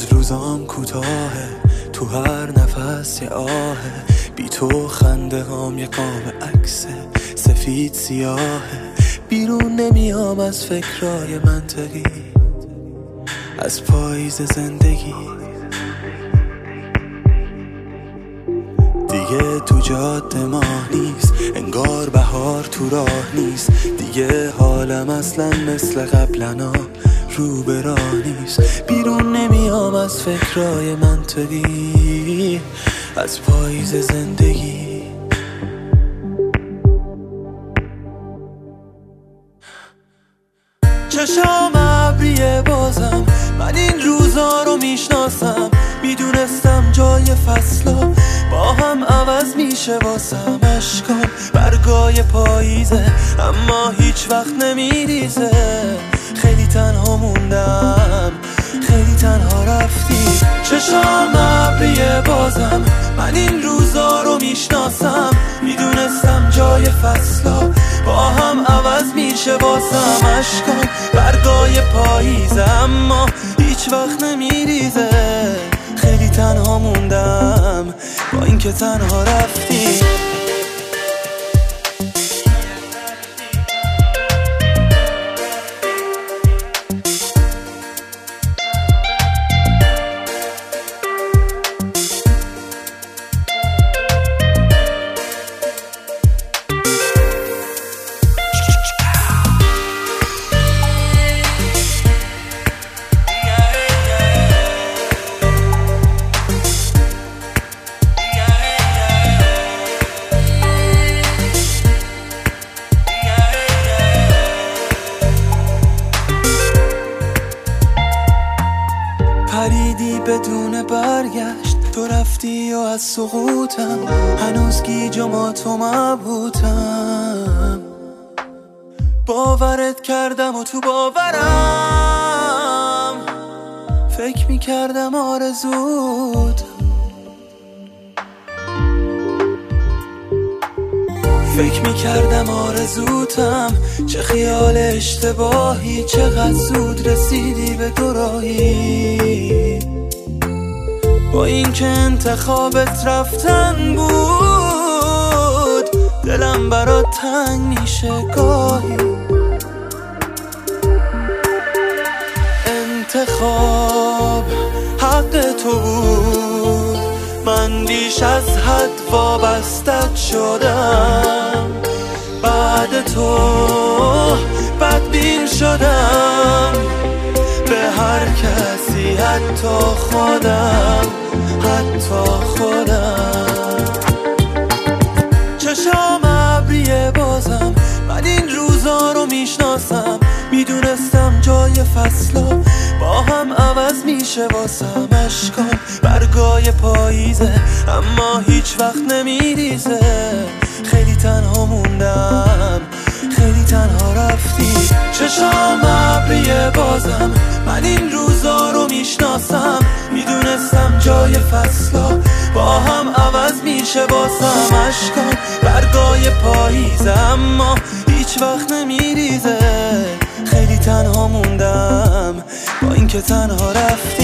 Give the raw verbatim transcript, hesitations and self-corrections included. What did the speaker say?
هنوز روزام کوتاهه، تو هر نفس یه آهه، بی تو خنده هام یه قاب عکس سفید سیاهه. بیرون نمیام از فکرای منطقی، از پاییز زندگی. دیگه تو جاده ماه نیست، انگار بهار تو راه نیست. دیگه حالم اصلا مثل قبلنا رو به راه نیست. بیرون نمیام از فکرای منطقی، از پاییز زندگی. چشام ابریه بازم، من این روزا رو میشناسم. میدونستم جای فصلا با هم عوض میشه واسم. اشکام برگای پاییزه اما هیچ وقت نمیریزه. خیلی تنها موندم، خیلی تنها رفتی. چشام ابریه بازم، من این روزا رو میشناسم. میدونستم جای فصلا با هم عوض میشه واسم. اشکام برگای پاییزه اما هیچ وقت نمیریزه. خیلی تنها موندم با اینکه تنها رفتی. پریدی بدون برگشت، تو رفتی و از سقوطم هنوز گیج و ماتم مبهوتم. باورت کردم و تو باورم فکر میکردم آرزوت. فکر میکردم آرزوتم، چه خیال اشتباهی. چقدر زود رسیدی به دو راهی. با این که انتخابت رفتن بود، دلم برات تنگ میشه گاهی. انتخاب حق تو بود، من بیش از حد وابستت شدم. بعد تو بدبین شدم به هر کسی، حتی خودم، حتی خودم. چشام ابریه بازم، من این روزا رو میشناسم. میدونستم جای فصلا با هم عوض میشه واسم. اشکام برگای پاییزه اما هیچ وقت نمیریزه. خیلی تنها موندم، خیلی تنها رفتی. چشام ابریه بازم، من این روزا رو میشناسم. میدونستم جای فصلا با هم عوض میشه واسم. اشکام برگای پاییزه اما هیچ وقت نمیریزه. خیلی تنها موندم با اینکه تنها رفتی.